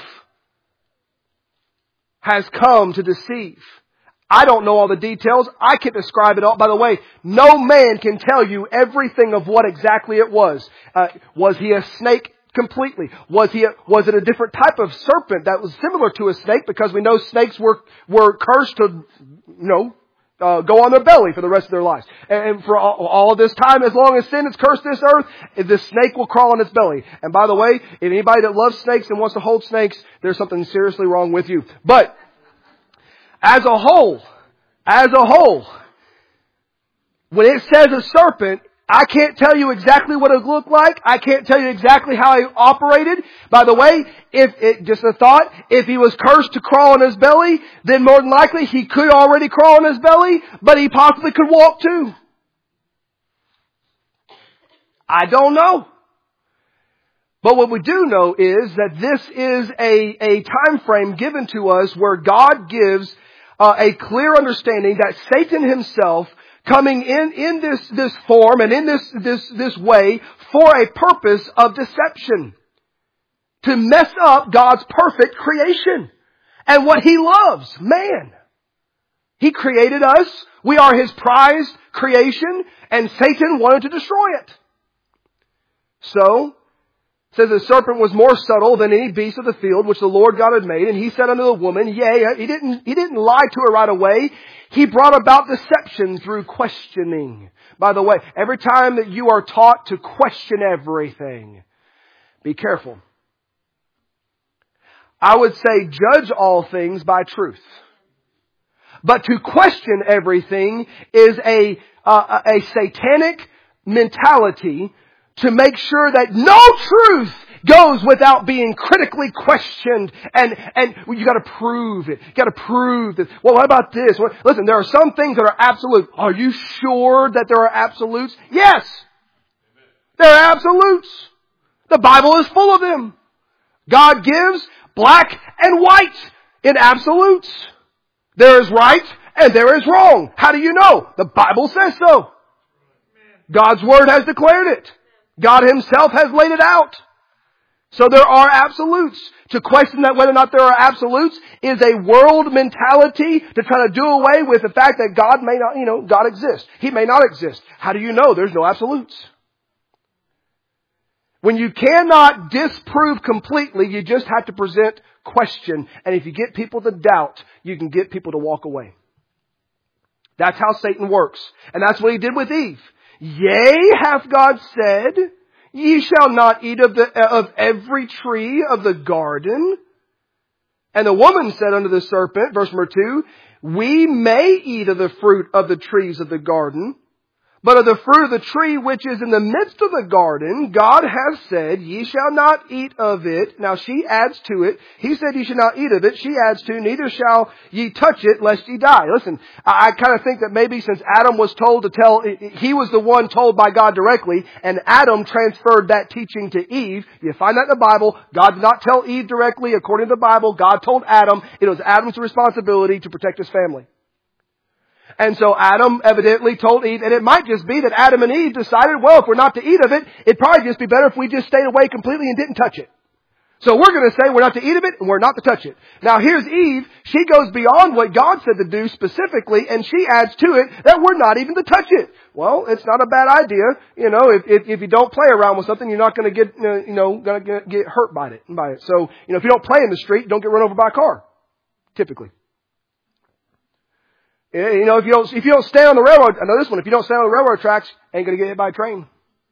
has come to deceive. I don't know all the details. I can describe it all. By the way, no man can tell you everything of what exactly it was. Uh, was he a snake completely? Was he? A, was it a different type of serpent that was similar to a snake? Because we know snakes were were cursed to, you know, uh, go on their belly for the rest of their lives. And for all, all this time, as long as sin has cursed this earth, the snake will crawl on its belly. And by the way, if anybody that loves snakes and wants to hold snakes, there's something seriously wrong with you. But as a whole, as a whole, when it says a serpent, I can't tell you exactly what it looked like. I can't tell you exactly how he operated. By the way, if it, just a thought, if he was cursed to crawl on his belly, then more than likely he could already crawl on his belly, but he possibly could walk too. I don't know. But what we do know is that this is a, a time frame given to us where God gives uh, a clear understanding that Satan himself coming in, in this, this form and in this, this, this way for a purpose of deception. To mess up God's perfect creation. And what He loves, man. He created us. We are His prized creation. And Satan wanted to destroy it. So, it says the serpent was more subtle than any beast of the field which the Lord God had made. And he said unto the woman, yea, he didn't, he didn't lie to her right away. He brought about deception through questioning. By the way, every time that you are taught to question everything, be careful. I would say judge all things by truth. But to question everything is a, uh, a satanic mentality to make sure that no truth goes without being critically questioned. And, and you gotta prove it. You gotta prove that. Well, what about this? Well, listen, there are some things that are absolute. Are you sure that there are absolutes? Yes! There are absolutes. The Bible is full of them. God gives black and white in absolutes. There is right and there is wrong. How do you know? The Bible says so. God's Word has declared it. God Himself has laid it out. So there are absolutes. To question that whether or not there are absolutes is a world mentality to try to do away with the fact that God may not, you know, God exists. He may not exist. How do you know there's no absolutes? When you cannot disprove completely, you just have to present question. And if you get people to doubt, you can get people to walk away. That's how Satan works. And that's what he did with Eve. Yea, hath God said, ye shall not eat of the of every tree of the garden. And the woman said unto the serpent, verse number two, we may eat of the fruit of the trees of the garden, but of the fruit of the tree which is in the midst of the garden, God has said, ye shall not eat of it. Now she adds to it. He said ye shall not eat of it. She adds to, neither shall ye touch it lest ye die. Listen, I, I kind of think that maybe since Adam was told to tell, he was the one told by God directly, and Adam transferred that teaching to Eve. You find that in the Bible. God did not tell Eve directly. According to the Bible, God told Adam. It was Adam's responsibility to protect his family. And so Adam evidently told Eve, and it might just be that Adam and Eve decided, well, if we're not to eat of it, it'd probably just be better if we just stayed away completely and didn't touch it. So we're going to say we're not to eat of it and we're not to touch it. Now here's Eve. She goes beyond what God said to do specifically, and she adds to it that we're not even to touch it. Well, it's not a bad idea. You know, if, if, if you don't play around with something, you're not going to get, you know, going to get, get hurt by it, by it. So, you know, if you don't play in the street, don't get run over by a car. Typically. You know, if you don't, if you don't stand on the railroad, I know this one, if you don't stand on the railroad tracks, ain't going to get hit by a train.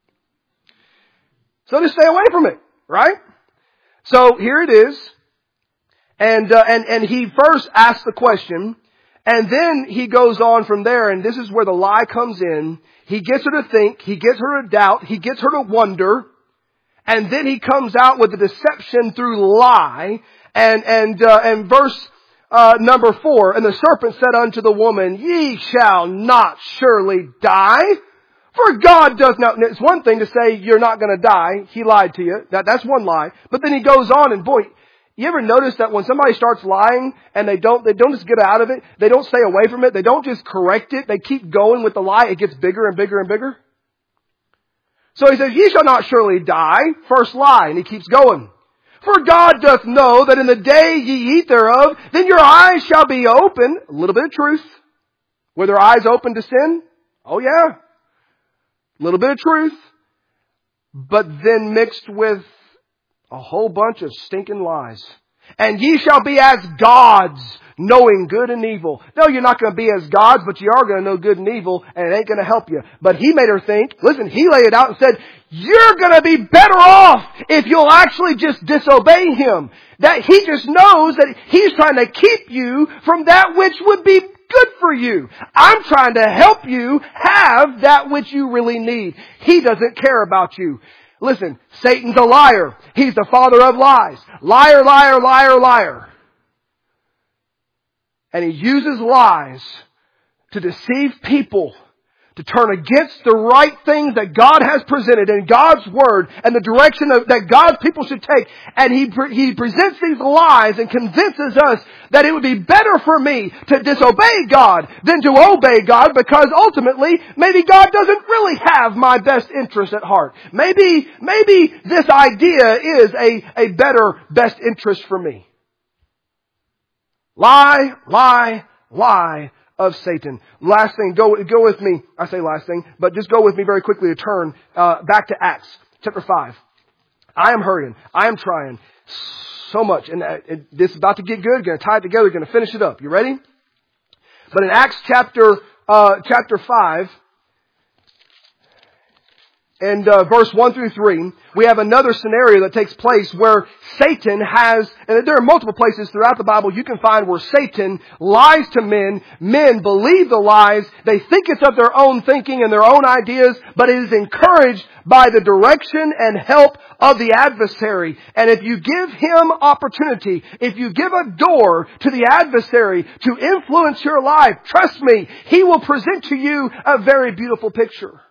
So just stay away from it, right? So here it is, and uh, and and he first asks the question, and then he goes on from there, and this is where the lie comes in. He gets her to think, he gets her to doubt, he gets her to wonder, and then he comes out with the deception through lie, and and uh, and verse uh, number four, and the serpent said unto the woman, ye shall not surely die. For God does not, it's one thing to say you're not going to die. He lied to you. That, that's one lie. But then he goes on and boy, you ever notice that when somebody starts lying and they don't, they don't just get out of it, they don't stay away from it, they don't just correct it, they keep going with the lie, it gets bigger and bigger and bigger. So he says, ye shall not surely die. First lie. And he keeps going. For God doth know that in the day ye eat thereof, then your eyes shall be open. A little bit of truth. Were their eyes open to sin? Oh yeah. A little bit of truth, but then mixed with a whole bunch of stinking lies. And ye shall be as gods, knowing good and evil. No, you're not going to be as gods, but you are going to know good and evil, and it ain't going to help you. But he made her think, listen, he laid it out and said, you're going to be better off if you'll actually just disobey him. That he just knows that he's trying to keep you from that which would be good for you. I'm trying to help you have that which you really need. He doesn't care about you. Listen, Satan's a liar. He's the father of lies. Liar, liar, liar, liar. And he uses lies to deceive people, to turn against the right things that God has presented in God's Word and the direction of, that God's people should take. And he, he presents these lies and convinces us that it would be better for me to disobey God than to obey God, because ultimately maybe God doesn't really have my best interest at heart. Maybe, maybe this idea is a, a better best interest for me. Lie, lie, lie of Satan. Last thing, go go with me. I say last thing, but just go with me very quickly to turn uh, back to Acts chapter five. I am hurrying. I am trying so much, and uh, it, this is about to get good. Going to tie it together. Going to finish it up. You ready? But in Acts chapter uh, chapter five. And uh, verse one through three, we have another scenario that takes place where Satan has, and there are multiple places throughout the Bible you can find where Satan lies to men. Men believe the lies. They think it's of their own thinking and their own ideas, but it is encouraged by the direction and help of the adversary. And if you give him opportunity, if you give a door to the adversary to influence your life, trust me, he will present to you a very beautiful picture.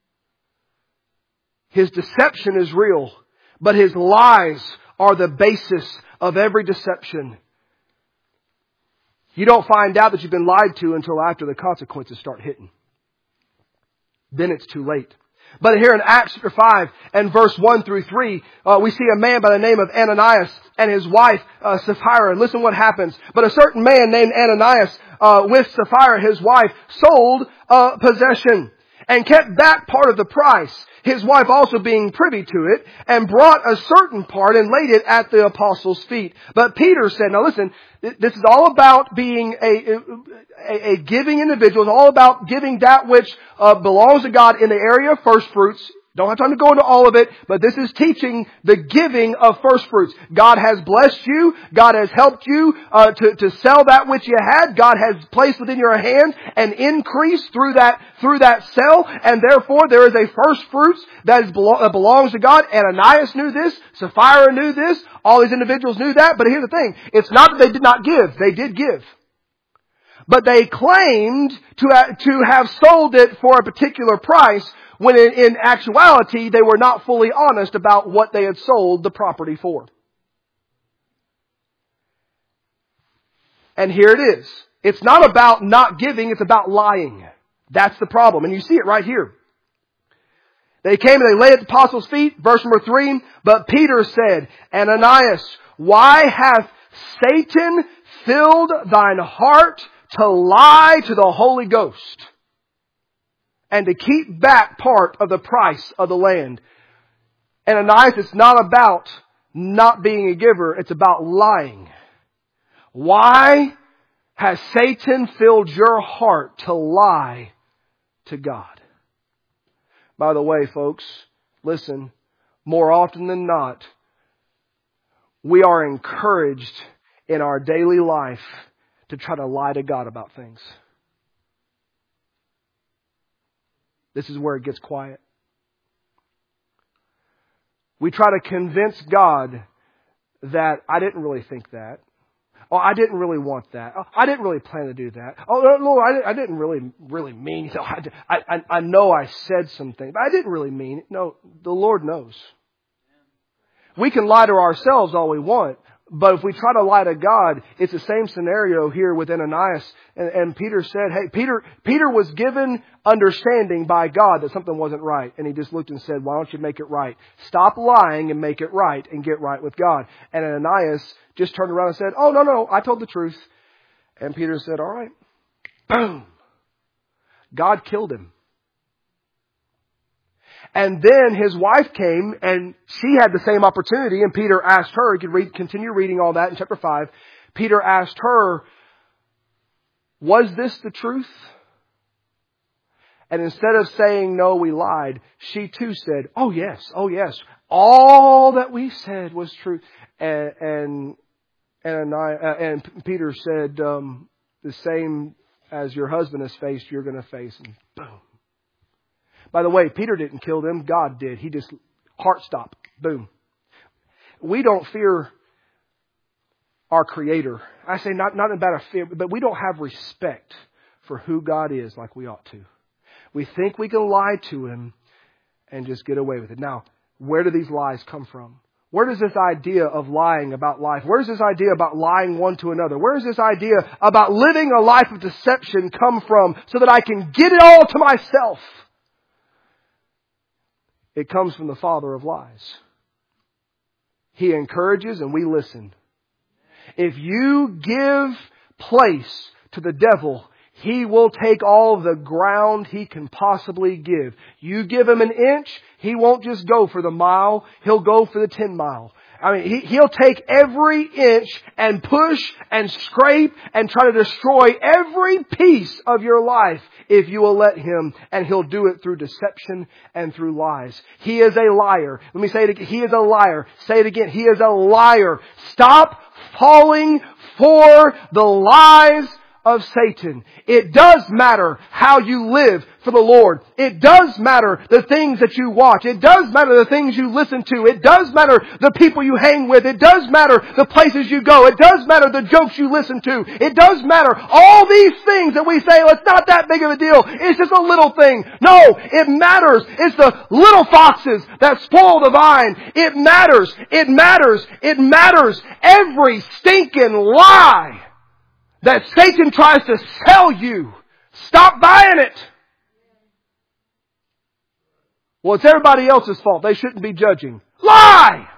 His deception is real, but his lies are the basis of every deception. You don't find out that you've been lied to until after the consequences start hitting. Then it's too late. But here in Acts chapter five and verse one through three, uh, we see a man by the name of Ananias and his wife uh, Sapphira. And listen what happens. But a certain man named Ananias uh, with Sapphira, his wife, sold a possession and kept back part of the price, his wife also being privy to it, and brought a certain part and laid it at the apostles' feet. But Peter said, now listen, this is all about being a, a, a giving individual. It's all about giving that which uh, belongs to God in the area of first fruits. Don't have time to go into all of it, but this is teaching the giving of first fruits. God has blessed you. God has helped you uh, to, to sell that which you had. God has placed within your hands an increase through that through that sale, and therefore there is a first fruits that, is, that belongs to God. Ananias knew this. Sapphira knew this. All these individuals knew that. But here's the thing. It's not that they did not give. They did give. But they claimed to, uh, to have sold it for a particular price, when in, in actuality, they were not fully honest about what they had sold the property for. And here it is. It's not about not giving, it's about lying. That's the problem. And you see it right here. They came and they lay at the apostles' feet. Verse number three. But Peter said, Ananias, why hath Satan filled thine heart to lie to the Holy Ghost and to keep back part of the price of the land? Ananias, it's not about not being a giver. It's about lying. Why has Satan filled your heart to lie to God? By the way, folks, listen, more often than not, we are encouraged in our daily life to try to lie to God about things. This is where it gets quiet. We try to convince God that I didn't really think that. Oh, I didn't really want that. Oh, I didn't really plan to do that. Oh, Lord, I didn't really, really mean. So I, I, I know I said some things, but I didn't really mean it. No, the Lord knows. We can lie to ourselves all we want, but if we try to lie to God, it's the same scenario here with Ananias. And, and Peter said, hey, Peter, Peter was given understanding by God that something wasn't right. And he just looked and said, why don't you make it right? Stop lying and make it right and get right with God. And Ananias just turned around and said, oh, no, no, I told the truth. And Peter said, all right. Boom. God killed him. And then his wife came and she had the same opportunity. And Peter asked her, you can read, continue reading all that in chapter five. Peter asked her, was this the truth? And instead of saying, no, we lied, she too said, oh yes, oh yes. All that we said was true. And, and, and, I, and Peter said, um, the same as your husband has faced, you're going to face. And boom. By the way, Peter didn't kill them. God did. He just, heart stop. Boom. We don't fear our Creator. I say not, not about a fear, but we don't have respect for who God is like we ought to. We think we can lie to Him and just get away with it. Now, where do these lies come from? Where does this idea of lying about life? Where does this idea about lying one to another? Where does this idea about living a life of deception come from so that I can get it all to myself? It comes from the father of lies. He encourages and we listen. If you give place to the devil, he will take all the ground he can possibly give. You give him an inch, he won't just go for the mile, he'll go for the ten mile. I mean, he, he'll take every inch and push and scrape and try to destroy every piece of your life if you will let him. And he'll do it through deception and through lies. He is a liar. Let me say it again. He is a liar. Say it again. He is a liar. Stop falling for the lies of Satan. It does matter how you live for the Lord. It does matter the things that you watch. It does matter the things you listen to. It does matter the people you hang with. It does matter the places you go. It does matter the jokes you listen to. It does matter all these things that we say, well, it's not that big of a deal. It's just a little thing. No, it matters. It's the little foxes that spoil the vine. It matters. It matters. It matters. Every stinking lie that Satan tries to sell you, stop buying it. Well, it's everybody else's fault. They shouldn't be judging. Lie!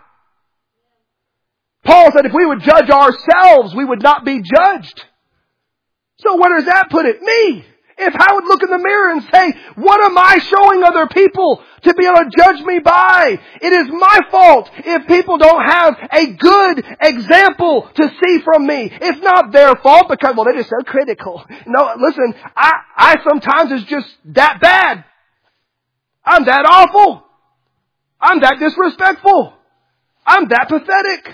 Paul said if we would judge ourselves, we would not be judged. So where does that put it? Me! If I would look in the mirror and say, what am I showing other people to be able to judge me by? It is my fault if people don't have a good example to see from me. It's not their fault because, well, they're just so critical. No, listen, I, I sometimes is just that bad. I'm that awful. I'm that disrespectful. I'm that pathetic.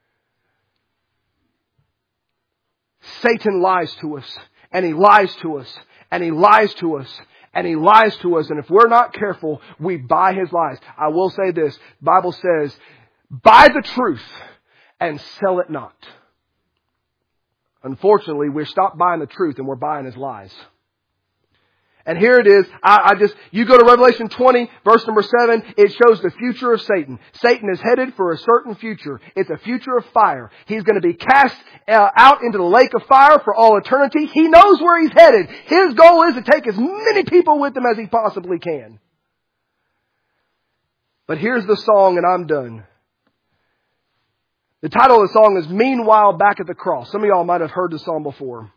Satan lies to us, and he lies to us. And he lies to us. And he lies to us. And if we're not careful, we buy his lies. I will say this. The Bible says, buy the truth and sell it not. Unfortunately, we're stopped buying the truth and we're buying his lies. And here it is. I, I just, you go to Revelation twenty, verse number seven. It shows the future of Satan. Satan is headed for a certain future. It's a future of fire. He's going to be cast uh, out into the lake of fire for all eternity. He knows where he's headed. His goal is to take as many people with him as he possibly can. But here's the song, and I'm done. The title of the song is Meanwhile Back at the Cross. Some of y'all might have heard the song before.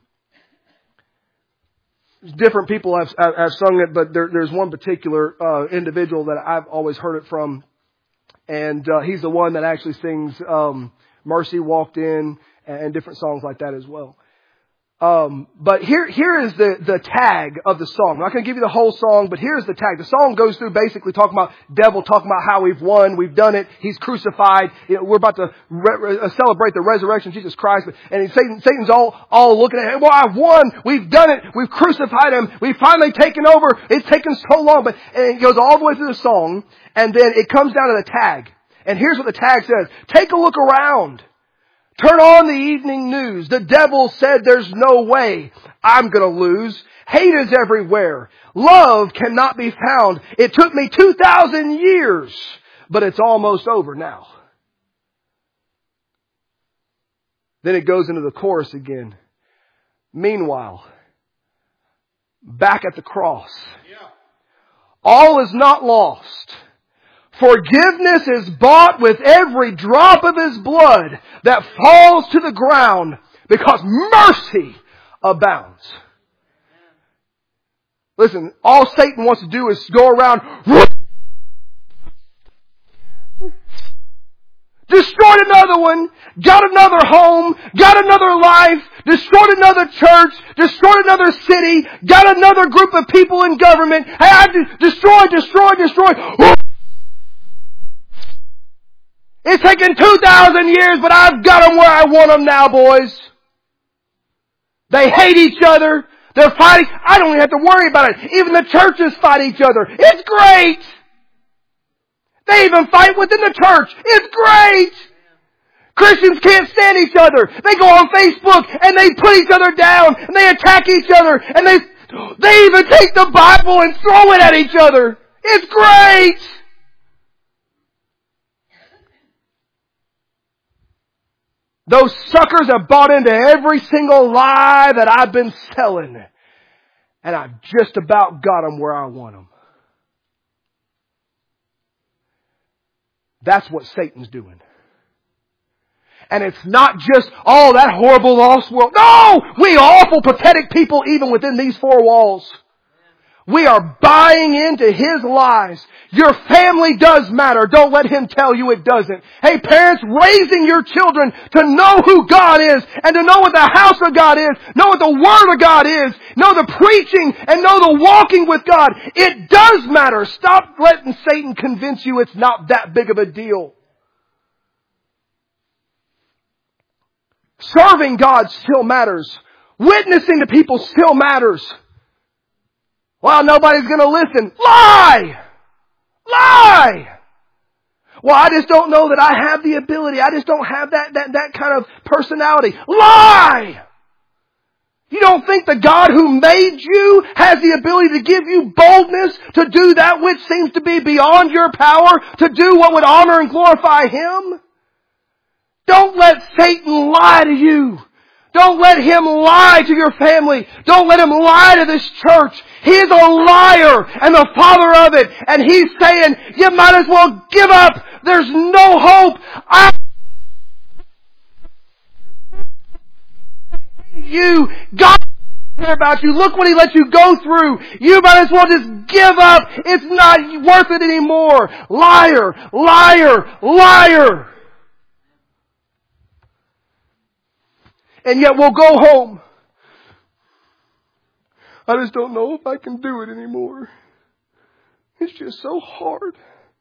Different people have, have, have sung it, but there, there's one particular uh, individual that I've always heard it from. And uh, he's the one that actually sings um, Mercy Walked In and different songs like that as well. Um, but here, here is the, the tag of the song. I'm not going to give you the whole song, but here's the tag. The song goes through basically talking about devil, talking about how we've won, we've done it, he's crucified. You know, we're about to re- re- celebrate the resurrection of Jesus Christ. And Satan, Satan's all, all looking at it. Well, I've won, we've done it, we've crucified him, we've finally taken over. It's taken so long, but and it goes all the way through the song, and then it comes down to the tag. And here's what the tag says: take a look around. Turn on the evening news. The devil said there's no way I'm going to lose. Hate is everywhere. Love cannot be found. It took me two thousand years, but it's almost over now. Then it goes into the chorus again. Meanwhile, back at the cross, all is not lost. Forgiveness is bought with every drop of His blood that falls to the ground because mercy abounds. Listen, all Satan wants to do is go around, destroyed another one, got another home, got another life, destroyed another church, destroyed another city, got another group of people in government. Hey, I destroyed, destroyed, destroyed. It's taken two thousand years, but I've got them where I want them now, boys. They hate each other. They're fighting. I don't even have to worry about it. Even the churches fight each other. It's great. They even fight within the church. It's great. Christians can't stand each other. They go on Facebook and they put each other down and they attack each other and they, they even take the Bible and throw it at each other. It's great. Those suckers have bought into every single lie that I've been selling. And I've just about got them where I want them. That's what Satan's doing. And it's not just, oh, that horrible lost world. No! We awful, pathetic people even within these four walls. We are buying into his lies. Your family does matter. Don't let him tell you it doesn't. Hey, parents, raising your children to know who God is and to know what the house of God is, know what the Word of God is, know the preaching and know the walking with God. It does matter. Stop letting Satan convince you it's not that big of a deal. Serving God still matters. Witnessing to people still matters. Well, nobody's going to listen. Lie! Lie! Well, I just don't know that I have the ability. I just don't have that, that, that kind of personality. Lie! You don't think the God who made you has the ability to give you boldness to do that which seems to be beyond your power, to do what would honor and glorify Him? Don't let Satan lie to you. Don't let him lie to your family. Don't let him lie to this church. He is a liar and the father of it. And he's saying, you might as well give up. There's no hope. I you. God care about you. Look what He let you go through. You might as well just give up. It's not worth it anymore. Liar, liar, liar. And yet we'll go home. I just don't know if I can do it anymore. It's just so hard.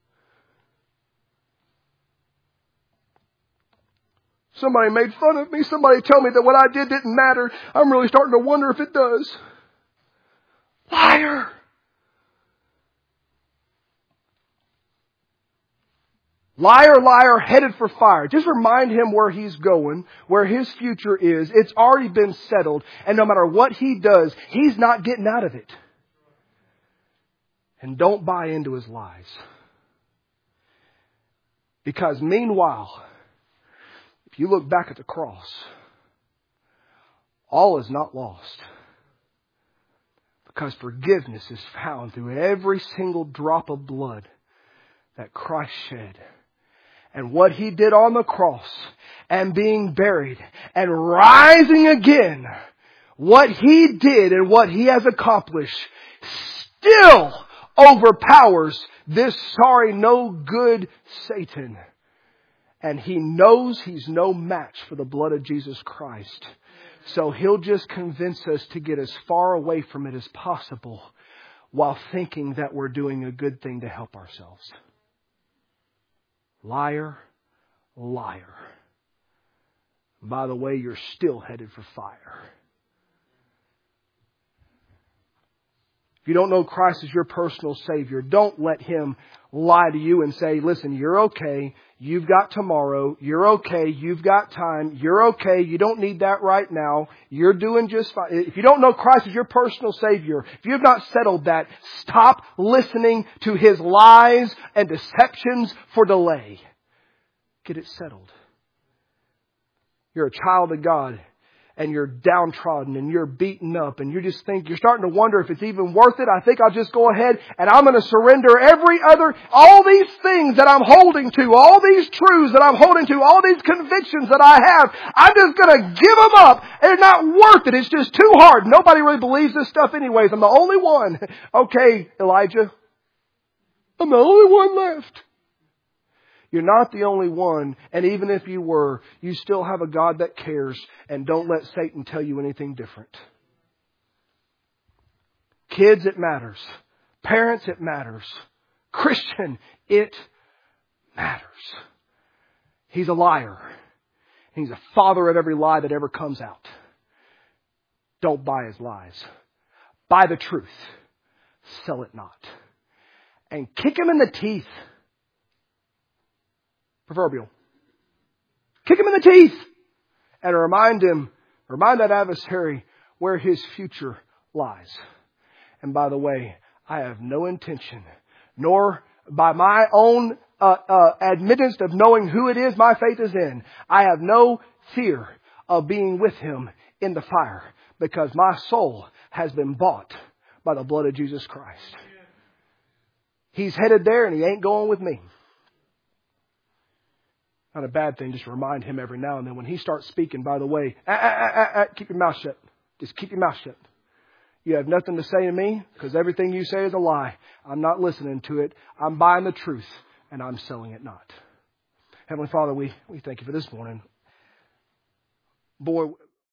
Somebody made fun of me. Somebody told me that what I did didn't matter. I'm really starting to wonder if it does. Liar. Liar, liar, headed for fire. Just remind him where he's going, where his future is. It's already been settled. And no matter what he does, he's not getting out of it. And don't buy into his lies. Because meanwhile, if you look back at the cross, all is not lost. Because forgiveness is found through every single drop of blood that Christ shed. And what He did on the cross and being buried and rising again, what He did and what He has accomplished still overpowers this sorry, no good Satan. And he knows he's no match for the blood of Jesus Christ. So he'll just convince us to get as far away from it as possible while thinking that we're doing a good thing to help ourselves. Liar, liar. By the way, you're still headed for fire. If you don't know Christ as your personal Savior, don't let Him lie to you and say, listen, you're okay. You've got tomorrow. You're okay. You've got time. You're okay. You don't need that right now. You're doing just fine. If you don't know Christ as your personal Savior, if you have not settled that, stop listening to His lies and deceptions for delay. Get it settled. You're a child of God. And you're downtrodden and you're beaten up and you just think, you're starting to wonder if it's even worth it. I think I'll just go ahead and I'm going to surrender every other, all these things that I'm holding to, all these truths that I'm holding to, all these convictions that I have. I'm just going to give them up. They're not worth it. It's just too hard. Nobody really believes this stuff anyways. I'm the only one. Okay, Elijah. I'm the only one left. You're not the only one, and even if you were, you still have a God that cares, and don't let Satan tell you anything different. Kids, it matters. Parents, it matters. Christian, it matters. He's a liar. He's a father of every lie that ever comes out. Don't buy his lies. Buy the truth. Sell it not. And kick him in the teeth. Proverbial. Kick him in the teeth and remind him, remind that adversary where his future lies. And by the way, I have no intention, nor by my own uh, uh, admittance of knowing who it is my faith is in, I have no fear of being with him in the fire because my soul has been bought by the blood of Jesus Christ. He's headed there and he ain't going with me. Not a bad thing, just remind him every now and then when he starts speaking, by the way, ah, ah, ah, ah, keep your mouth shut. Just keep your mouth shut. You have nothing to say to me because everything you say is a lie. I'm not listening to it. I'm buying the truth and I'm selling it not. Heavenly Father, we, we thank you for this morning. Boy,